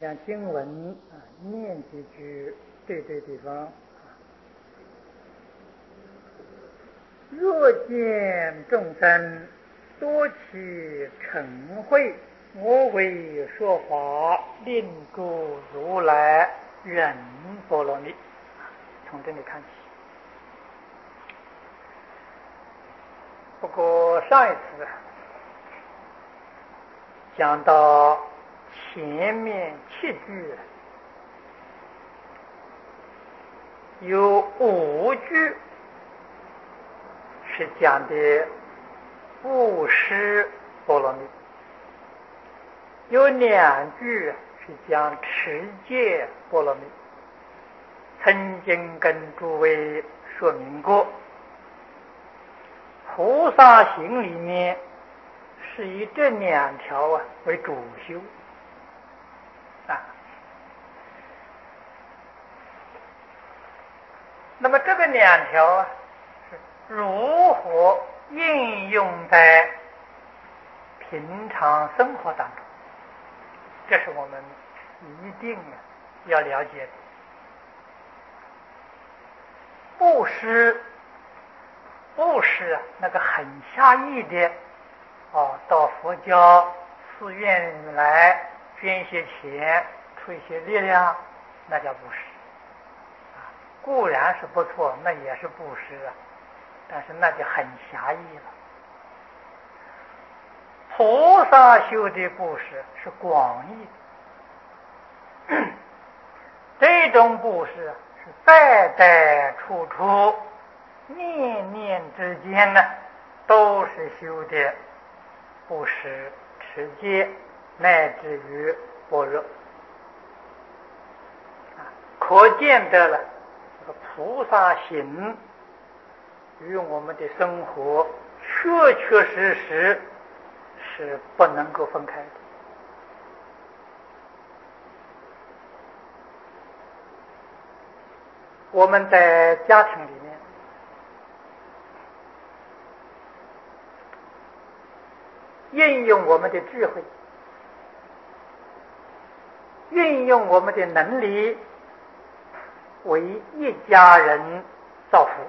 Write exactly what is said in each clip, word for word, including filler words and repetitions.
像经文啊，念几句对对地方。若见众生多起嗔恚，我为说法，令诸如来忍波罗蜜。从这里看起。不过上一次讲到前面七句，有五句是讲的布施波罗蜜，有两句是讲持戒波罗蜜。曾经跟诸位说明过，菩萨行里面是以这两条啊为主修啊。那么这个两条啊是如何应用在平常生活当中，这是我们一定要了解的。布施，布施啊，那个很狭义的哦，到佛教寺院里来捐一些钱，出一些力量，那叫布施啊。固然是不错，那也是布施啊，但是那就很狭义了。菩萨修的布施是广义的，这种布施啊是代代处处念念之间呢，都是修的布施、持戒，乃至于般若啊，可见得了这个菩萨行与我们的生活确确实实是不能够分开的。我们在家庭里面运用我们的智慧，运用我们的能力，为一家人造福，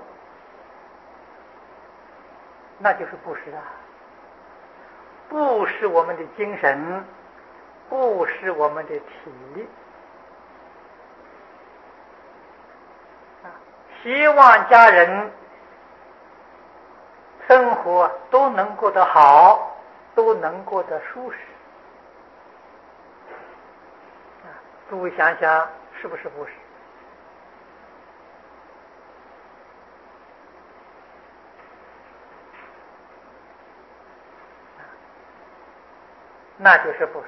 那就是布施啊。布施我们的精神，布施我们的体力，希望家人生活都能过得好，都能过得舒适。诸位想想，是不是布施？那就是布施。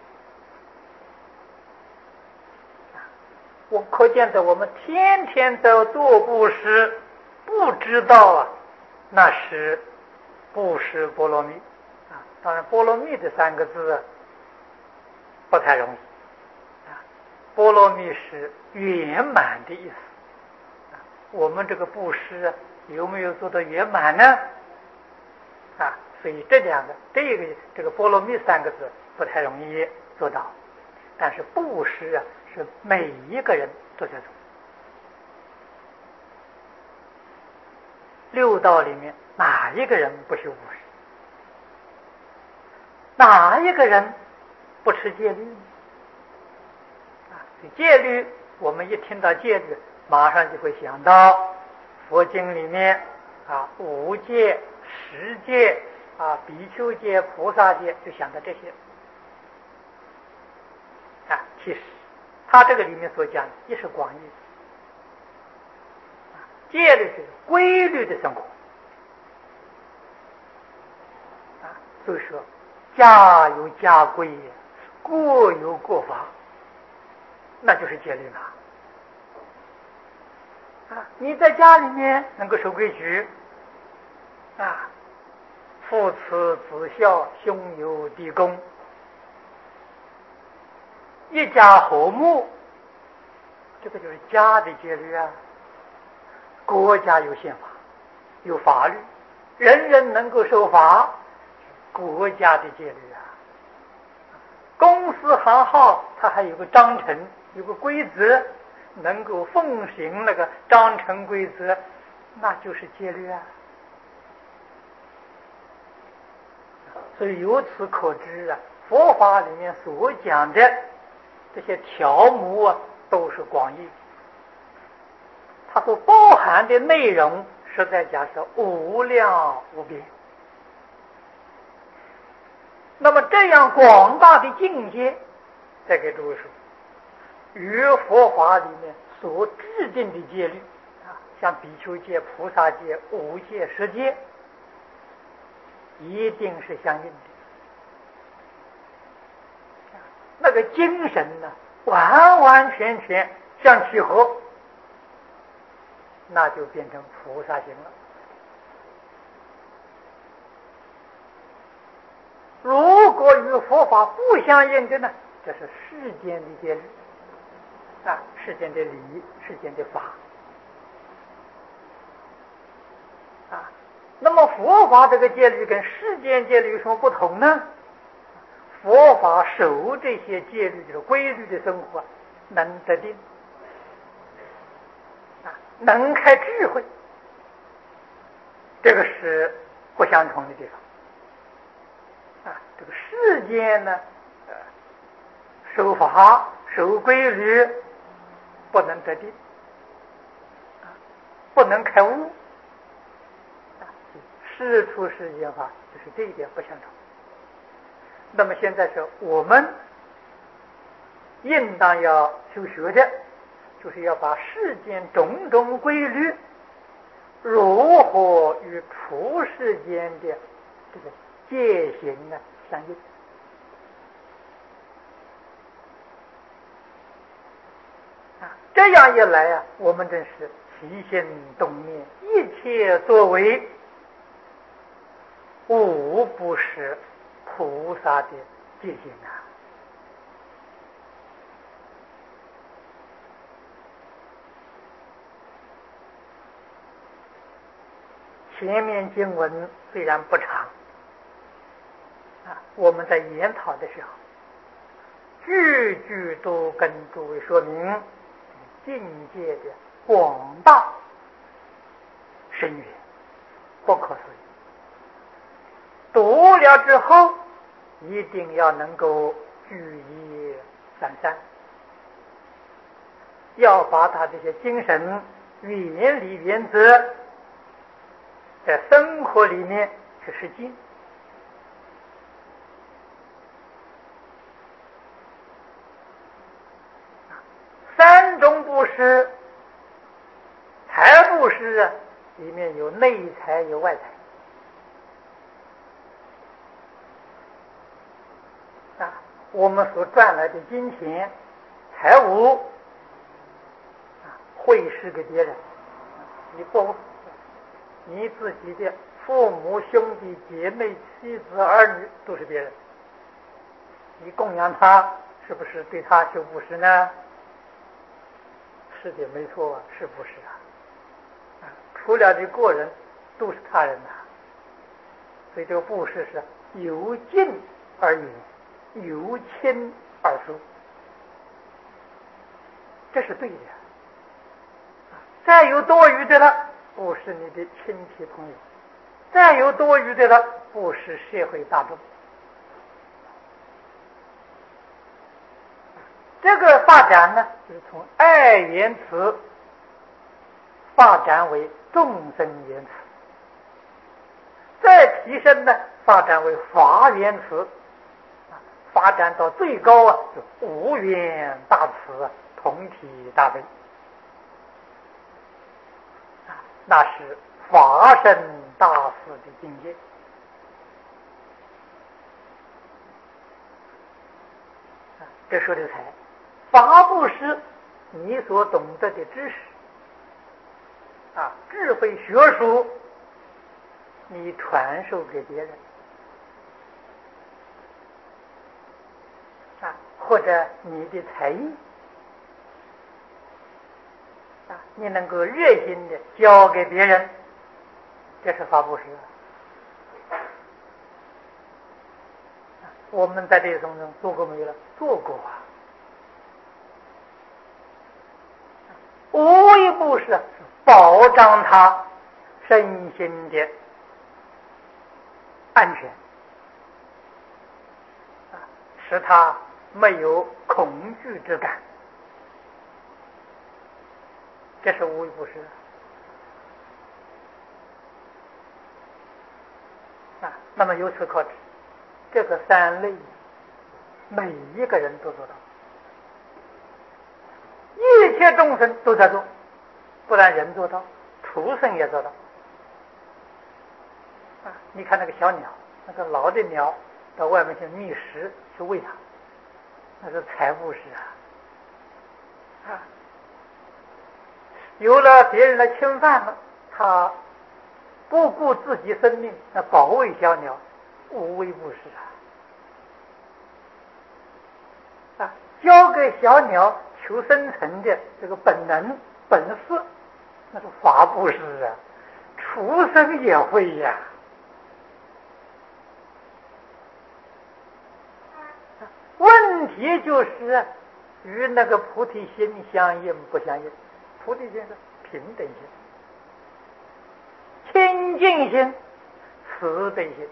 我可见得我们天天在做布施，不知道啊，那是布施波罗蜜啊。当然，波罗蜜这三个字不太容易啊。波罗蜜是圆满的意思啊。我们这个布施啊，有没有做到圆满呢？啊，所以这两个，这个这个波罗蜜三个字不太容易做到，但是布施啊，是每一个人都在做。六道里面哪一个人不修布施？哪一个人不持戒律？啊，戒律，我们一听到戒律，马上就会想到佛经里面啊，五戒、十戒啊，比丘戒、菩萨戒，就想到这些。啊，其实他这个里面所讲的也是广义的。戒律是规律的生活啊，所以说家有家规，国有国法，那就是戒律了啊。你在家里面能够守规矩啊，父慈子孝，兄友弟恭，一家和睦，这个就是家的戒律啊。国家有宪法，有法律，人人能够守法，国家的戒律啊。公公司行号，它还有个章程，有个规则，能够奉行那个章程规则，那就是戒律啊。所以由此可知啊，佛法里面所讲的这些条目啊，都是广义，它所包含的内容实在讲是无量无边。那么这样广大的境界，再给诸位说，与佛法里面所制定的戒律啊，像比丘戒、菩萨戒、五戒、十戒，一定是相应的。那个精神呢，完完全全相契合，那就变成菩萨行了。如果与佛法不相应的呢，这是世间的戒律啊，世间的理，世间的法啊。那么佛法这个戒律跟世间戒律有什么不同呢？佛法守这些戒律的规律的生活，能得定啊，能开智慧，这个是不相同的地方。啊，这个世间呢，呃，守法守规律，不能得定，啊，不能开悟，啊，事出世间法，就是这一点不相同。那么现在是我们应当要修学的，就是要把世间种种规律如何与处世间的这个戒行呢相应啊，这样一来啊，我们真是起心动念，一切作为，无不是菩萨的戒行啊。前面经文虽然不长啊，我们在研讨的时候，句句都跟诸位说明境界的广大深远，不可思议。读了之后，一定要能够举一反三，要把他这些精神原理原则在生活里面去实践。三种布施，财布施啊，里面有内财有外财啊，我们所赚来的金钱财物啊，会施给别人，你不你自己的父母兄弟姐妹妻子儿女都是别人，你供养他，是不是对他修布施呢？是的，没错，是布施啊。啊，除了这个人，都是他人呐、啊。所以这个布施是由近而远，由亲而疏，这是对的。啊，再有多余的了，布施你的亲戚朋友；再有多余的了，布施社会大众。这个发展呢，就是从爱言辞发展为众生言辞，再提升呢，发展为法言辞，发展到最高啊，就无缘大慈，同体大悲，啊，那是法身大慈的境界。啊，这说的才。法布施，你所懂得的知识啊，智慧学术，你传授给别人啊，或者你的才艺啊，你能够热心的教给别人，这是法布施。 我们在这一生中做过没有了？做过啊。无一不是保障他身心的安全，使他没有恐惧之感，这是无一不是啊。那么由此可知，这个三类每一个人都做到，一切众生都在做，不但人做到，畜生也做到啊。你看那个小鸟，那个老的鸟到外面去觅食去喂它，那是财布施啊啊！有了别人来侵犯了，他不顾自己生命，那保卫小鸟，无微不至啊！啊，教给小鸟求生存的这个本能本事，那是法布施啊，畜生也会呀。问题就是与那个菩提心相应不相应？菩提心是平等心、清净心、慈悲心。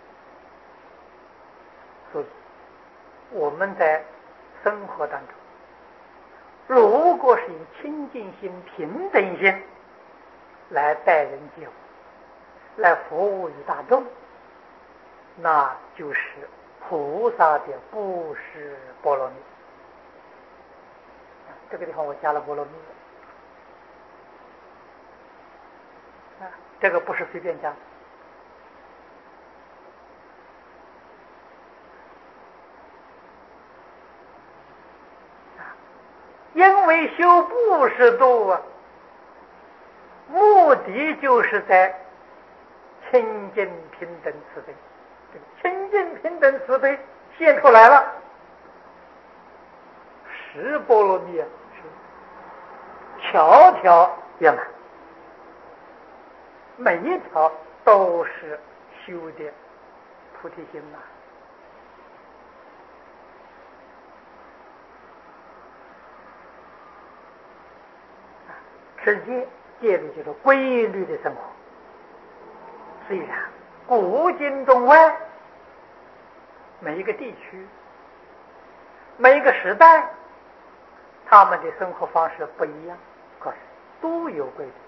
所以我们在生活当中，如果是以清净心、平等心来待人接物，来服务于大众，那就是菩萨的布施波罗蜜。这个地方我加了波罗蜜啊，这个不是随便加的啊，因为修布施度啊，目的就是在清净平等慈悲。清净平等慈悲现出来了，十波罗蜜啊，是条条圆满，每一条都是修的菩提心呐。直接戒律就是规律的生活。虽然古今中外每一个地区、每一个时代，他们的生活方式不一样，可是都有规律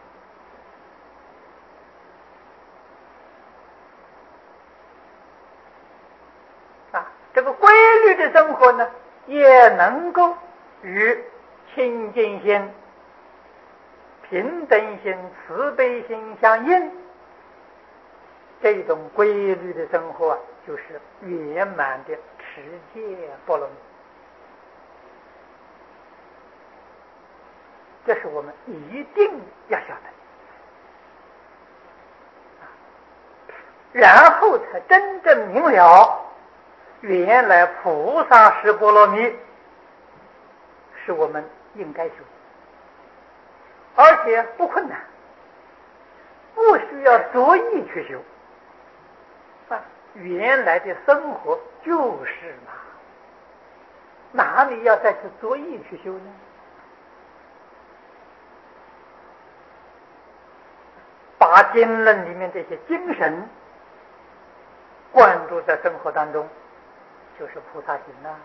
啊。这个规律的生活呢，也能够与清净心、平等心、慈悲心相应。这种规律的生活啊，就是圆满的持戒波罗蜜。这是我们一定要晓得，然后才真正明了，原来菩萨是波罗蜜是我们应该修的，而且不困难，不需要着意去修啊。原来的生活就是嘛，哪里要再去着意去修呢？把经论里面这些精神灌注在生活当中，就是菩萨行啊；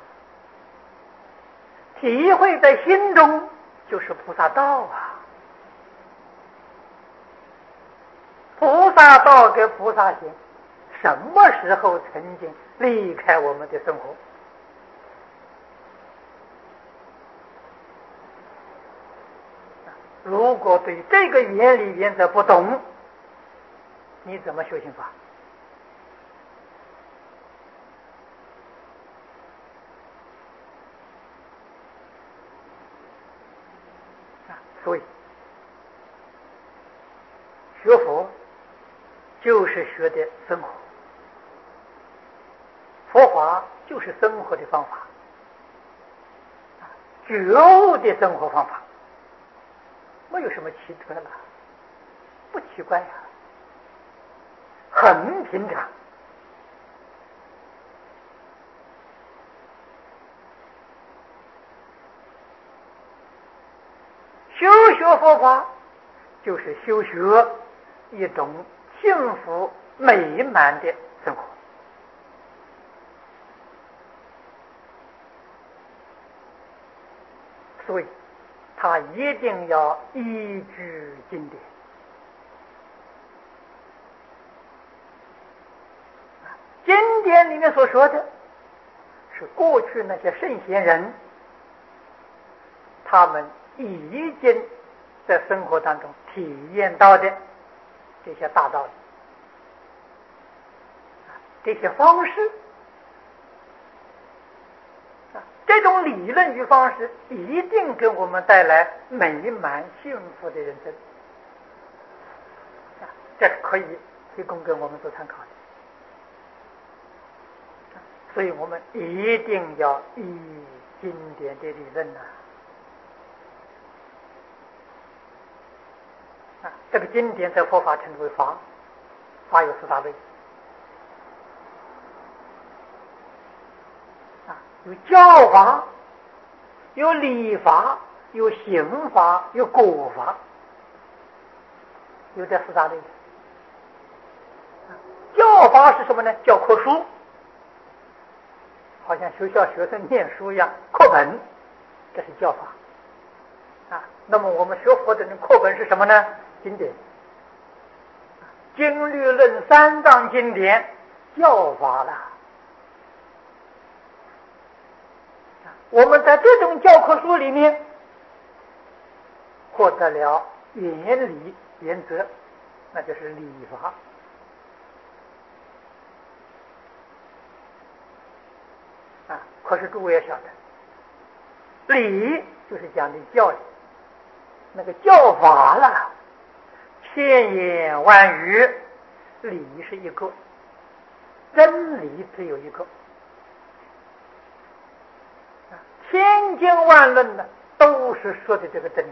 体会在心中，就是菩萨道啊。菩萨道跟菩萨行，什么时候曾经离开我们的生活？如果对这个原理原则不懂，你怎么修行法？啊，所以学佛就是学的生活，佛法就是生活的方法，觉悟的生活方法，没有什么奇特了，不奇怪呀、啊，很平常修学佛法就是修学一种幸福美满的生活。所以他一定要依据经典。经典里面所说的是过去那些圣贤人他们已经在生活当中体验到的这些大道理，这些方式，这种理论与方式一定给我们带来美满幸福的人生，这可以提供给我们做参考的。所以我们一定要依经典的理论呐、啊。啊，这个经典在佛法称为法，法有四大类。啊，有教法，有理法，有刑法，有果法，有这四大类。啊，教法是什么呢？教科书。好像学校学生念书一样，课本，这是教法啊。那么我们学佛的人课本是什么呢？经典，经律论三藏经典，教法了。我们在这种教科书里面获得了原理原则，那就是理法。啊，可是诸位也晓得，理就是讲的教理，那个教法了，千言万语，理是一个，真理只有一个。啊，千经万论呢，都是说的这个真理。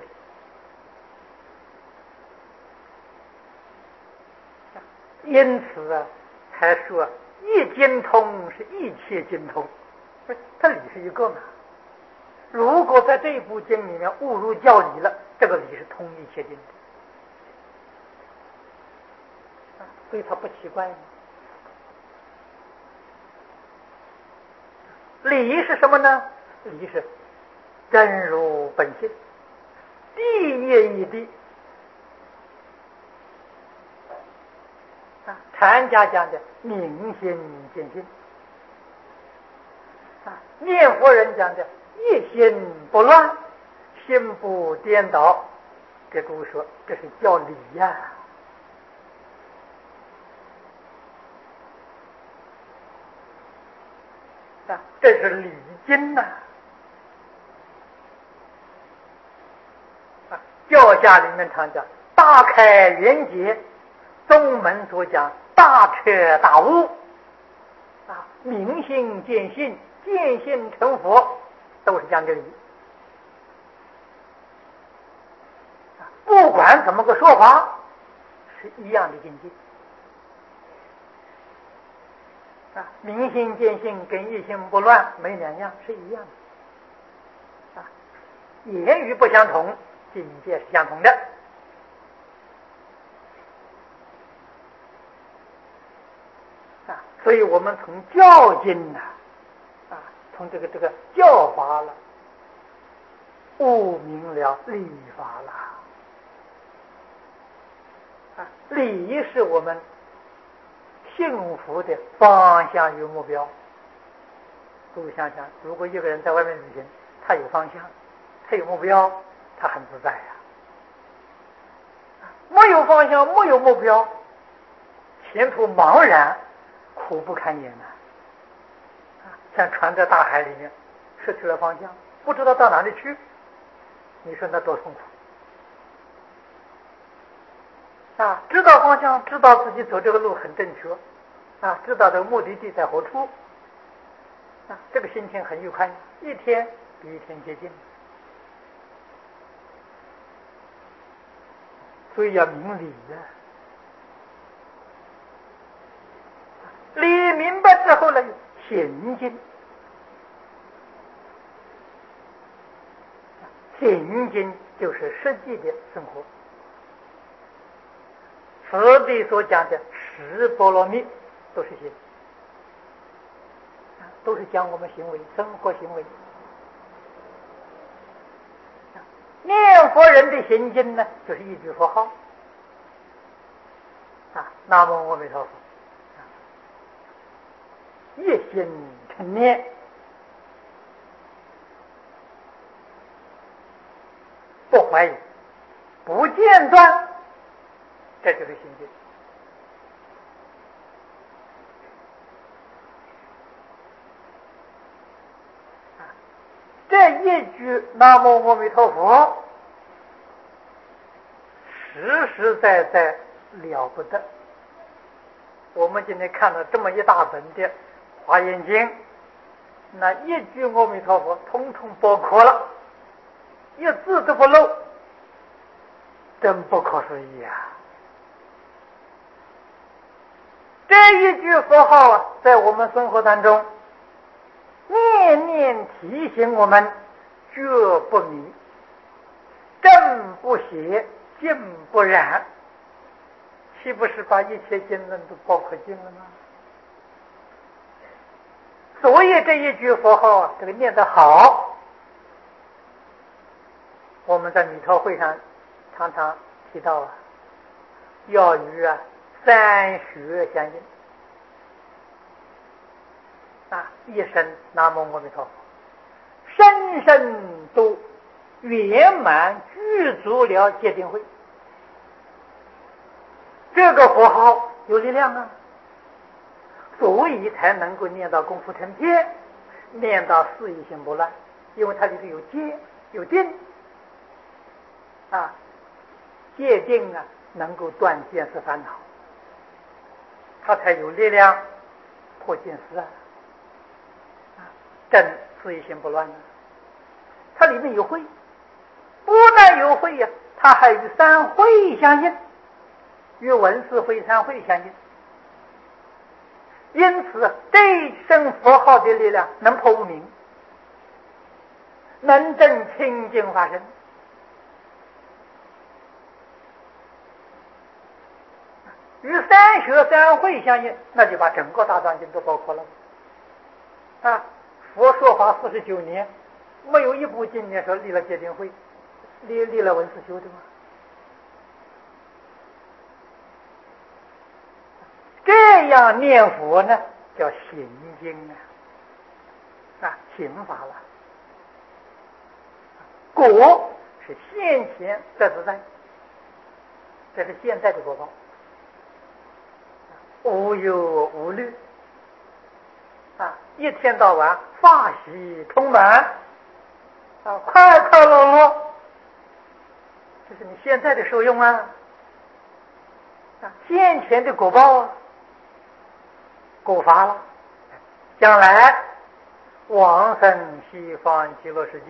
因此啊，才说一经通是一切经通。它理是一个嘛，如果在这部经里面误入教理了，这个理是通一切经的，所以它不奇怪。理是什么呢？理是真如本性，地业一地。啊，禅家讲的明心见性。念佛人讲的一心不乱，心不颠倒，给诸位说这是叫理呀、啊！啊，这是理经呐、啊！啊，教下里面常讲大开圆解，宗门所讲大彻大悟，啊，明心见性。见性成佛，都是讲这理。不管怎么个说法，是一样的境界。啊，明心见性跟一心不乱没两样，是一样的。啊，言语不相同，境界是相同的。啊，所以我们从教经呐、啊。从这个这个教法了，悟明了理法了。啊，理是我们幸福的方向与目标。各位想想，如果一个人在外面旅行，他有方向，他有目标，他很自在呀、啊。没有方向，没有目标，前途茫然，苦不堪言呐、啊。像船在大海里面，失去了方向，不知道到哪里去，你说那多痛苦啊！知道方向，知道自己走这个路很正确，啊，知道这个目的地在何处，啊，这个心情很愉快，一天比一天接近。所以要明理呀、啊，理明白之后呢，行进。 行经就是实际的生活。此地所讲的十波罗蜜都是行，都是讲我们行为、生活行为。念佛人的行经呢，就是一句佛号啊，南无阿弥陀佛，一心成念，不怀疑，不间断，这就是行经。这一句南无阿弥陀佛，实实在在了不得。我们今天看到这么一大本的华严经，那一句阿弥陀佛统统包括了，一字都不漏，真不可思议啊！这一句佛号啊，在我们生活当中念念提醒我们，觉不迷，正不邪，净不染，岂不是把一切经论都包括进了吗？所以这一句佛号啊，这个念得好，我们在弥陀会上常常提到啊，要与啊三学相应啊，一生南无阿弥陀佛，生生都圆满具足了戒定慧。这个佛号有力量啊，所以才能够念到功夫成片，念到四意心不乱，因为它里头有戒有定啊，戒定啊能够断见思烦恼，它才有力量破见思啊，正四意心不乱啊。它里面有慧，不但有慧呀、啊，它还与三慧相应，与文思慧三慧相应。因此这一声佛号的力量能破无明，能证清净法身。与三学三慧相应，那就把整个大藏经都包括了啊！佛说法四十九年，没有一部经念说立了戒定慧，立立了文思修的吗？这样念佛呢，叫行经啊，啊，行法了。果是现前在自在，这是现在的果报，无忧无虑啊，一天到晚法喜充满啊，快快乐乐，这是你现在的受用啊，啊，现前的果报啊。果发了，将来往生西方极乐世界，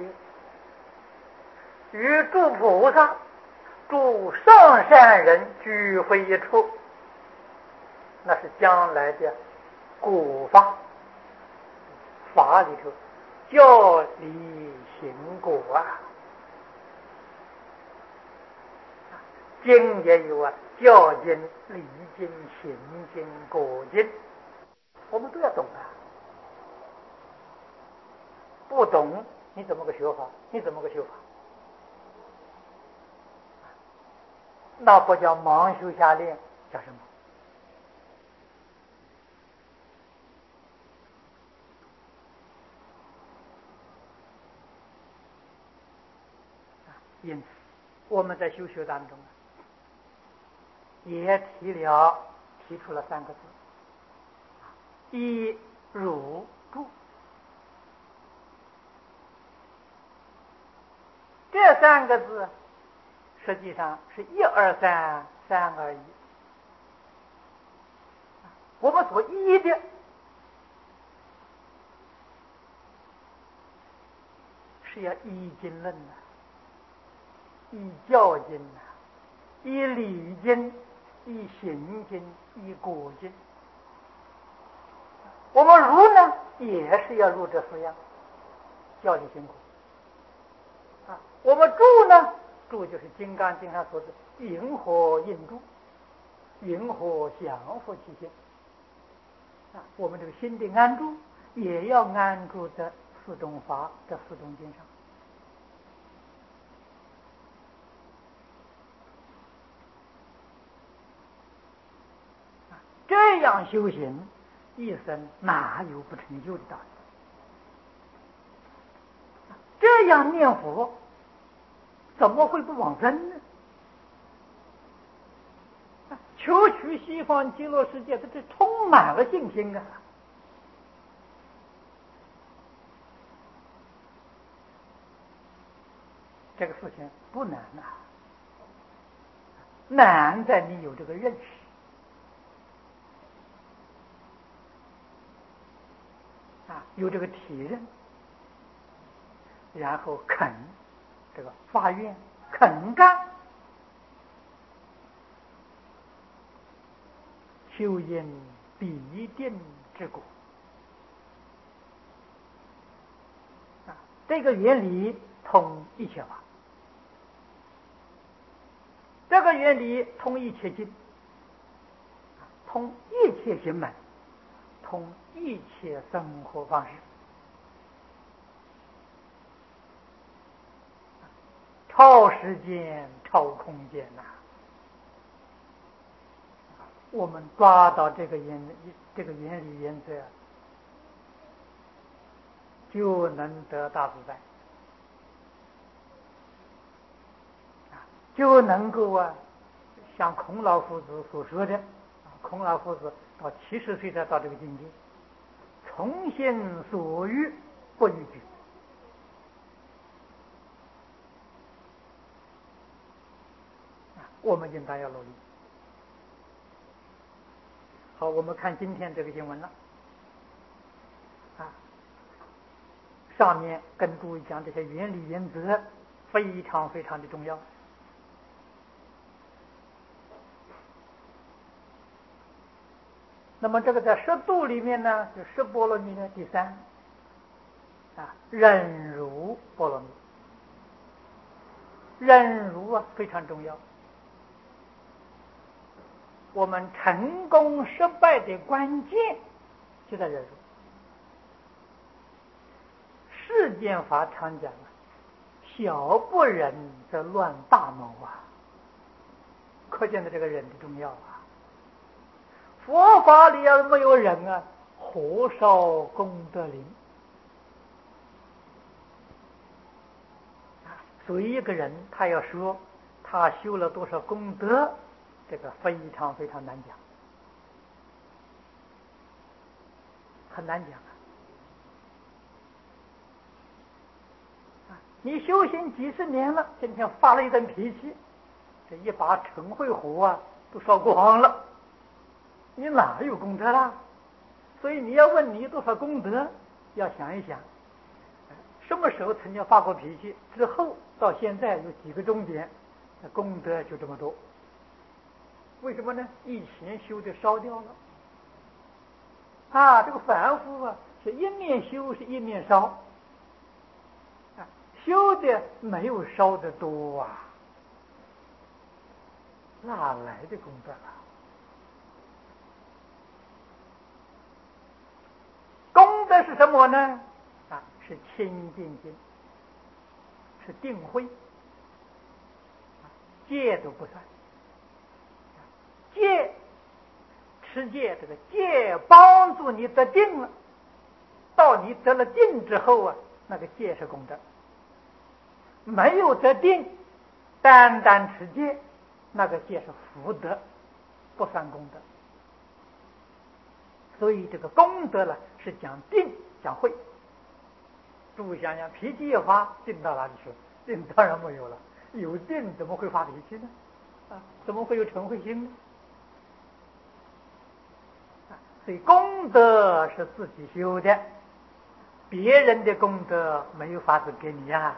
与诸菩萨、诸上善人聚会一处，那是将来的果发。法里头教理行果啊，经也有啊，教经、理经、行经、果经。我们都要懂啊，不懂你怎么个学法？你怎么个修法？那不叫盲修瞎练，叫什么？因此，我们在修学当中也提了提出了三个字：一入住。这三个字实际上是一二三，三而已。我们所依的是要依经论呐、依教经呐、依理经、依行经、依果经。我们入呢，也是要入这四样，教理行果。 啊，我们住呢，住就是《金刚经》上说的“云何应住，云何降伏其心”。啊，我们这个心的安住，也要安住在四种法、这四种经上。啊，这样修行，一生哪有不成就的道理？这样念佛，怎么会不往生呢？求取西方极乐世界，它这充满了信心啊！这个事情不难呐、啊，难在你有这个认识啊，有这个体认，然后肯这个发愿，肯干。修因必定之果啊，这个原理通一切法，这个原理通一切经，通一切行门，通一切生活方式，超时间、超空间呐、啊！我们抓到这个原这个原理原则，就能得大自在，啊，就能够啊，像孔老夫子所说的，孔老夫子到七十岁才到这个境界，从心所欲不逾矩。啊，我们应当要努力。好，我们看今天这个经文了。啊，上面跟诸位讲这些原理原则，非常非常的重要。那么这个在十度里面呢，就十波罗蜜的第三，啊，忍辱波罗蜜。忍辱啊，非常重要。我们成功失败的关键就在忍辱。世间法常讲啊，小不忍则乱大谋啊，可见的这个忍的重要啊。佛法里要没有忍啊，火烧功德林啊。所以一个人他要说他修了多少功德，这个非常非常难讲，很难讲啊！你修行几十年了，今天发了一顿脾气，这一把尘秽火啊都烧光了，你哪有功德啦？所以你要问你有多少功德，要想一想，什么时候曾经发过脾气，之后到现在有几个钟点，功德就这么多。为什么呢？以前修的烧掉了啊！这个凡夫啊，是一面修是一面烧啊，修的没有烧的多啊，哪来的功德啊？功德是什么呢？啊，是清净心，是定慧，戒都不算。戒持戒，这个戒帮助你得定了，到你得了定之后啊，那个戒是功德。没有得定，单单持戒，那个戒是福德，不算功德。所以这个功德呢，是讲定讲慧。诸位想想，脾气一发，定到哪里去了？定当然没有了。有定怎么会发脾气呢？啊，怎么会有嗔恚心呢？所以功德是自己修的，别人的功德没有法子给你呀、啊。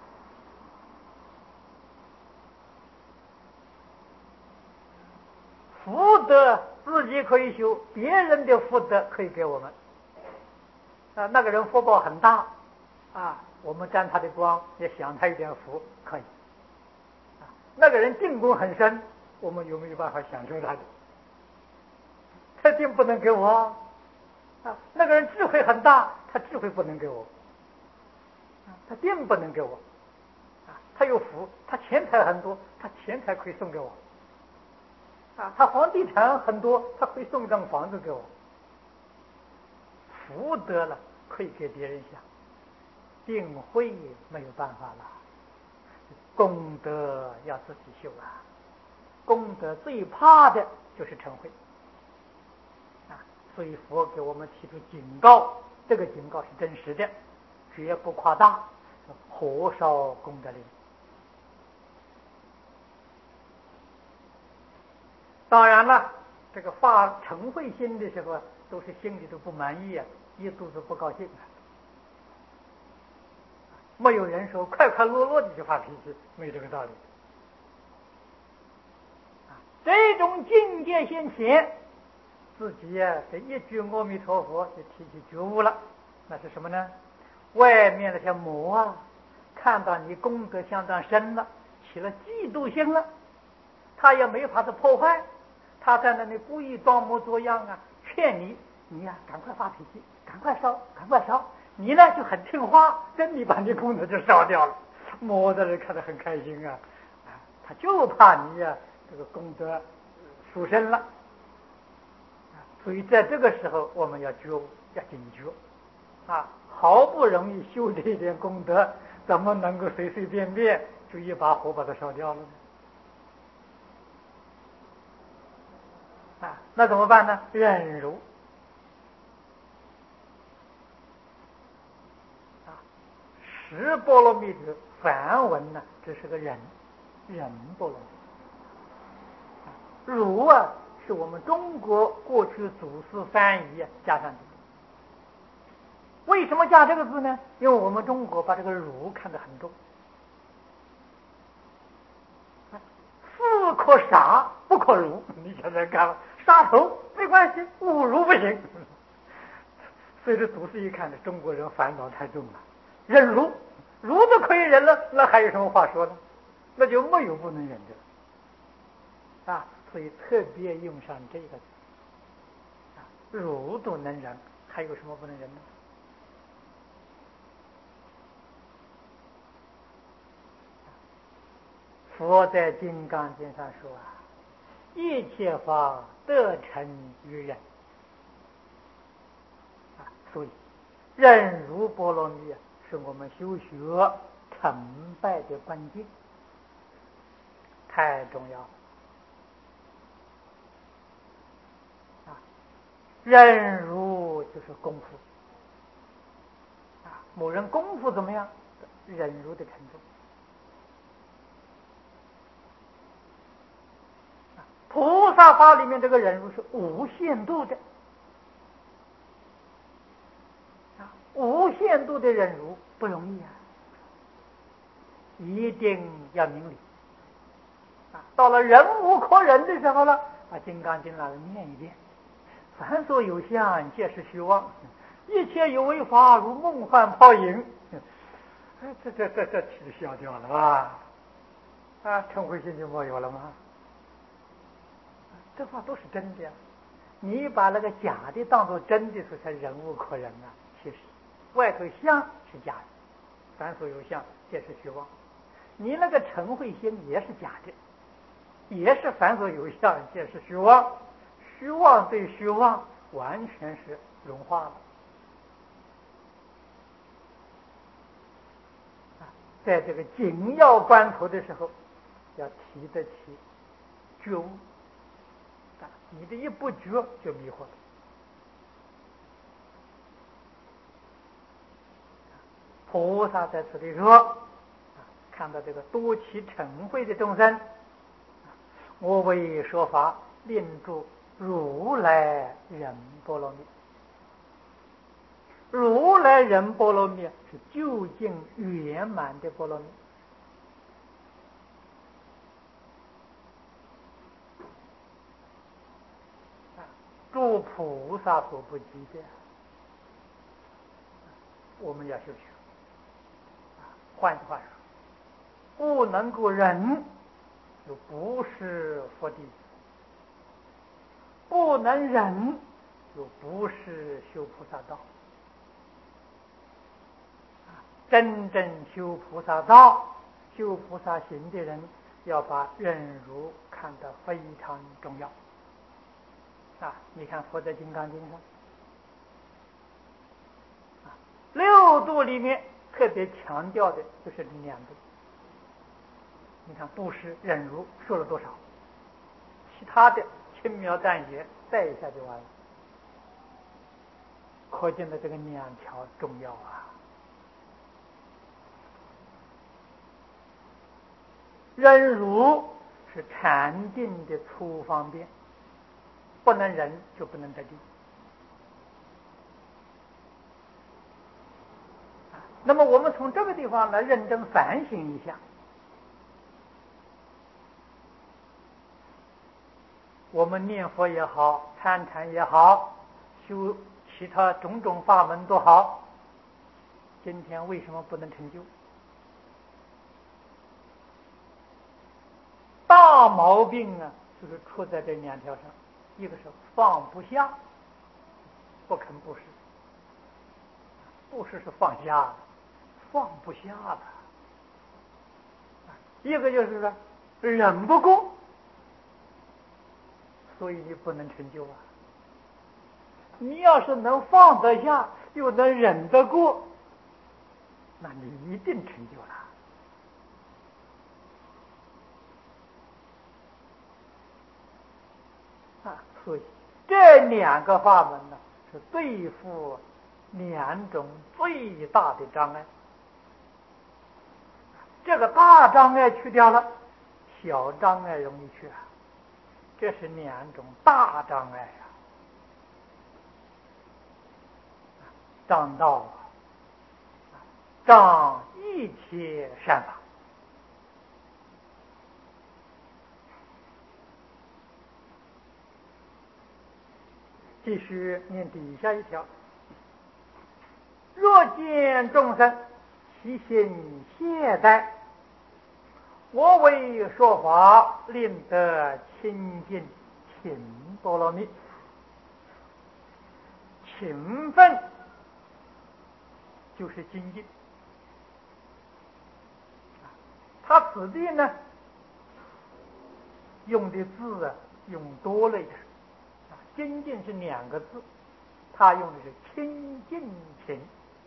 福德自己可以修，别人的福德可以给我们。啊，那个人福报很大，啊， 我们沾他的光，也享他一点福，可以。啊，那个人定功很深，我们有没有办法享受他的？他定不能给我啊。啊，那个人智慧很大，他智慧不能给我。啊，他定不能给我。啊，他有福，他钱财很多，他钱财可以送给我。啊，他房地产很多，他可以送张房子给我。福得了可以给别人享，定慧没有办法了。功德要自己修啊，功德最怕的就是嗔恚啊，所以佛给我们提出警告，这个警告是真实的，绝不夸大，火烧功德林。当然了，这个发嗔恚心的时候，都是心里都不满意啊，一肚子不高兴啊。没有人说快快乐乐的就发脾气，没这个道理。啊，这种境界现前，自己呀、啊，这一句阿弥陀佛就提起觉悟了。那是什么呢？外面那些魔啊，看到你功德相当深了，起了嫉妒心了，他也没法子破坏。他在那里故意装模作样啊，劝你，你呀、啊，赶快发脾气，赶快烧，赶快烧。你呢就很听话，真的把你功德就烧掉了。魔的人看得很开心啊，啊，他就怕你呀、啊，这个功德殊深了。啊，所以在这个时候，我们要觉悟，要警觉。啊，好不容易修的一点功德，怎么能够随随便便就一把火把它烧掉了呢？啊，那怎么办呢？忍辱。啊，十波罗蜜的梵文呢，这是个忍，忍波罗蜜。辱啊，是我们中国过去祖师翻译啊加上去的。为什么加这个字呢？因为我们中国把这个辱看得很重。士可杀不可辱，你想想看吧，杀头没关系，侮辱不行。所以这祖师一看，这中国人烦恼太重了，忍辱，辱都可以忍了，那还有什么话说呢？那就没有不能忍的啊！所以特别用上这个字啊，辱都能忍，还有什么不能忍呢？佛在《金刚经》上说啊，一切法得成于忍啊，所以忍辱波罗蜜是我们修学成败的关键，太重要了啊！忍辱就是功夫啊，某人功夫怎么样，忍辱的程度。菩萨法里面这个忍辱是无限度的啊，无限度的忍辱不容易啊，一定要明理啊。到了忍无可忍的时候了，把《金刚经》拿来念一遍：凡所有相，皆是虚妄；一切有为法，如梦幻泡影。哎，这这这这气消掉了吧？啊，嗔恚心就没有了吗？这话都是真的呀！你把那个假的当作真的时候，才忍无可忍啊！其实外头相是假的，凡所有相，皆是虚妄。你那个嗔恚心也是假的，也是凡所有相，皆是虚妄。虚妄对虚妄完全是融化了。啊，在这个紧要关头的时候，要提得起觉悟。你的一不觉就迷惑了。菩萨在此里说，看到这个多起嗔恚的众生，我为说法，令诸如来忍波罗蜜。如来忍波罗蜜是究竟圆满的波罗蜜。诸菩萨所不及的，我们要修学。 换句话说，不能够忍，就不是佛弟子；不能忍，就不是修菩萨道。真正修菩萨道、修菩萨行的人，要把忍辱看得非常重要。啊，你看佛在《金刚经》上，啊，六度里面特别强调的就是两度。你看布施、忍辱说了多少，其他的轻描淡写带一下就完了，可见的这个两条重要啊。忍辱是禅定的初方便，不能忍就不能得定。那么我们从这个地方来认真反省一下，我们念佛也好，参禅也好，修其他种种法门都好，今天为什么不能成就？大毛病啊，就是出在这两条上，一个是放不下，不肯布施，布施是放下了，放不下了；一个就是说忍不过，所以你不能成就啊。你要是能放得下，又能忍得过，那你一定成就了。啊，所以这两个法门呢，是对付两种最大的障碍。这个大障碍去掉了，小障碍容易去啊。这是两种大障碍啊，障道啊，障一切善法。继续念底下一条：若见众生其心懈怠，我为说法，令得清净勤波罗蜜。勤奋就是精进，他此地呢用的字啊，用多了一点。精进是两个字，他用的是清净勤。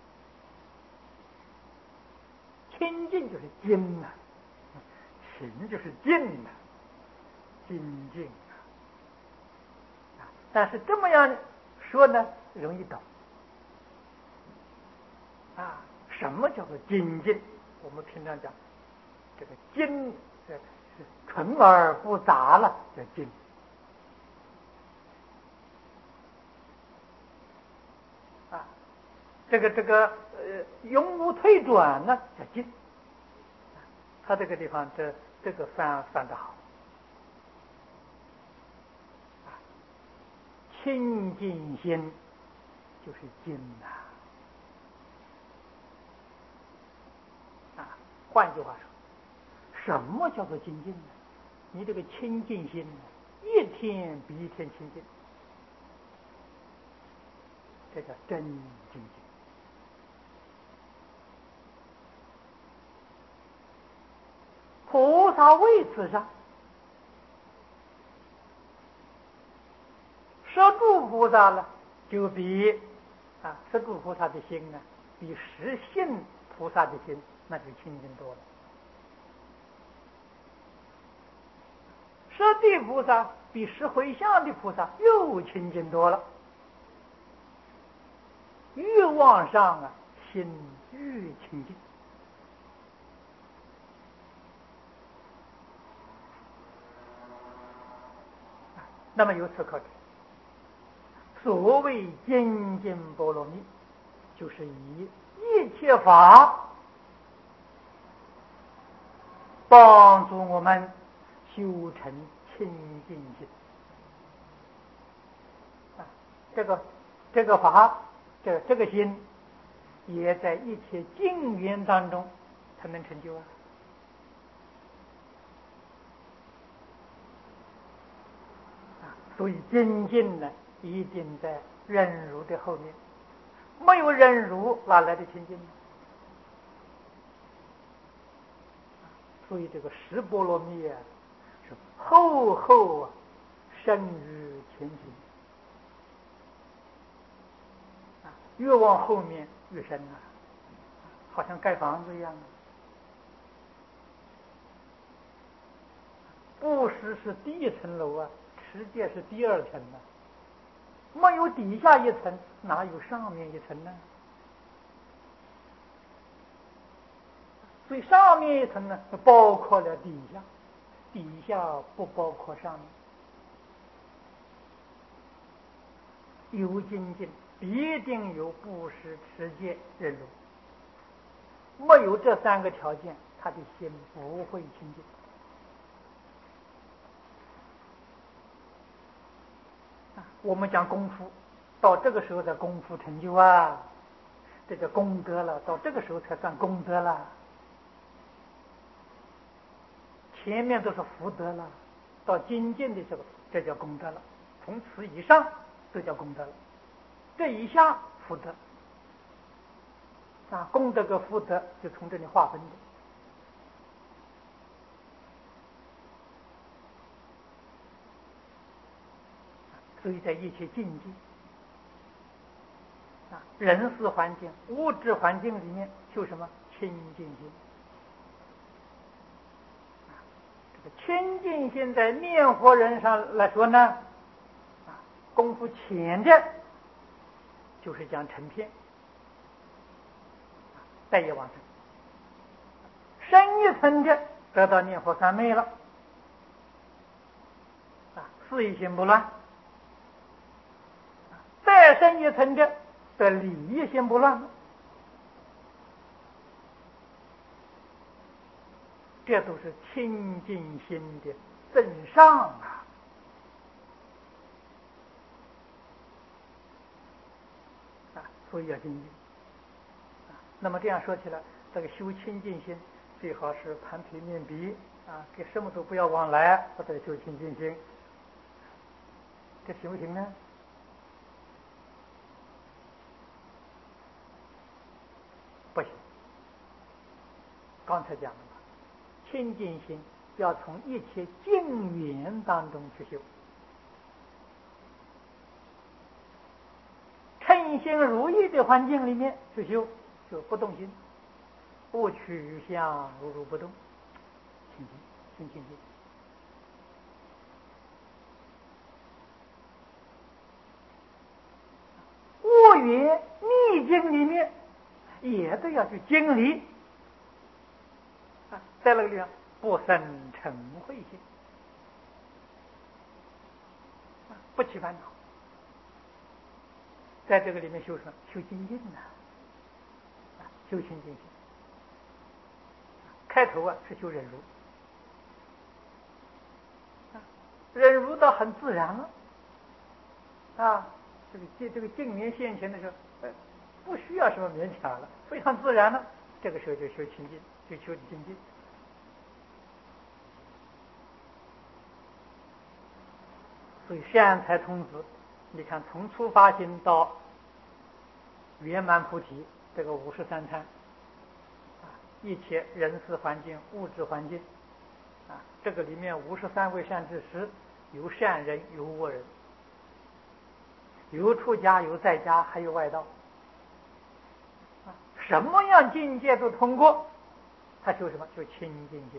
清净就是精啊，勤就是静啊，精进啊。但是这么样说呢，容易懂啊。什么叫做精进？我们平常讲，这个精是纯而不杂了，叫精。啊，这个这个呃，永无退转呢，叫静。他这个地方这这个翻翻得好。啊，清净心就是静呐。啊，换句话说，什么叫做精进呢？你这个清净心呢，一天比一天清净，这叫真精进。菩萨位次上，摄住菩萨呢，就比啊摄住菩萨的心呢，比实性菩萨的心那就清净多了。摄地菩萨比实回向的菩萨又清净多了。越往上啊，心越清净。那么由此可知，所谓精进波罗蜜，就是以一切法帮助我们修成清净心。啊，这个这个法，这这个心，也在一切境缘当中， 才能成就啊。啊，所以精进呢，一定在忍辱的后面，没有忍辱，哪来的清净呢？所以这个十波罗蜜啊，是厚厚啊，深于前行啊，越往后面越深啊，好像盖房子一样啊。布施是第一层楼啊，持戒是第二层啊，没有底下一层，哪有上面一层呢？所以上面一层呢，包括了底下，底下不包括上面。有精进，必定有布施、持戒、忍辱。没有这三个条件，他的心不会清净。我们讲功夫，到这个时候才功夫成就啊，这叫功德了。到这个时候才算功德了。前面都是福德了，到精进的时候，这叫功德了。从此以上，这叫功德了。这以下福德啊，功德跟福德就从这里划分的。所以在一切境界啊，人事环境、物质环境里面，就什么清净心。清净心在念佛人上来说呢，啊，功夫浅的，就是讲成片，带业往生；深一层的，得到念佛三昧了，啊，事业心不乱；再深一层的，得理业心不乱。这都是清净心的正上啊！啊，所以要精进啊。那么这样说起来，这个修清净心，最好是盘腿面壁啊，跟什么都不要往来，或者修清净心，这行不行呢？不行。刚才讲了嘛，清净心要从一切境缘当中去修，称心如意的环境里面去修，就不动心，不取相，如如不动，清净，清清净。卧缘逆境里面也都要去经历啊，在那个地方不生嗔恚心，不起烦恼，在这个里面修什么？修精进呐，啊，修清净心。开头啊是修忍辱，啊，忍辱到很自然了，啊，这个这这个净年现前的时候，呃，不需要什么勉强了，非常自然了。这个时候就修清净，就修精进。所以善财童子，你看从初发心到圆满菩提，这个五十三参啊，一切人事环境、物质环境啊，这个里面五十三位善知识，有善人，有恶人，有出家，有在家，还有外道啊，什么样境界都通过，他修什么？修清净心。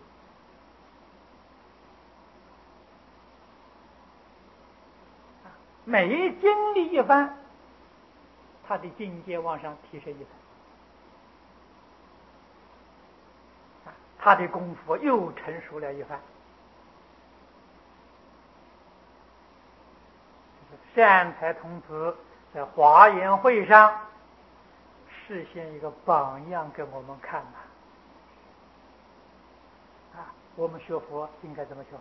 每经历一番，他的境界往上提升一层，他的功夫又成熟了一番。善财童子在华严会上示现一个榜样给我们看呐，啊，我们学佛应该怎么学法？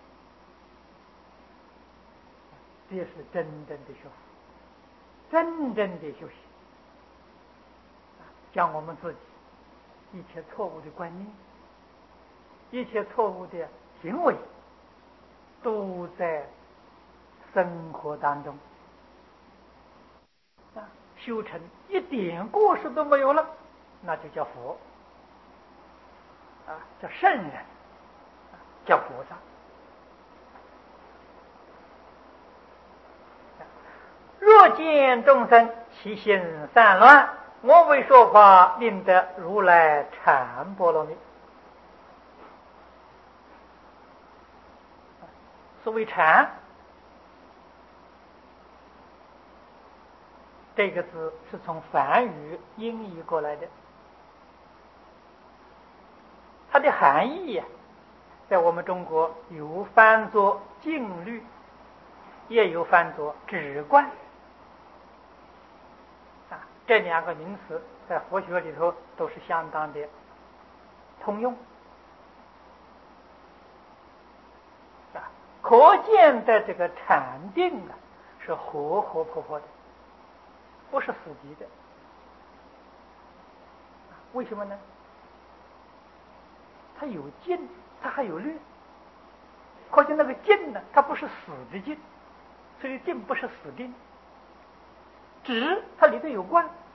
这是真正的学佛，真正的修行，将我们自己一切错误的观念，一切错误的行为，都在生活当中啊，修成一点过失都没有了，那就叫佛啊，叫圣人，叫菩萨。若见众生其心散乱，我为说法，令得如来禅波罗蜜。所谓禅，这个字是从梵语音译过来的，它的含义呀、啊，在我们中国有翻作静虑，也有翻作止观啊，这两个名词在佛学里头都是相当的通用啊，可见的这个禅定啊是活活泼泼的，不是死寂的。为什么呢？它有静，它还有虑，可见那个静呢，它不是死的静，所以静不是死定。止它里头有观，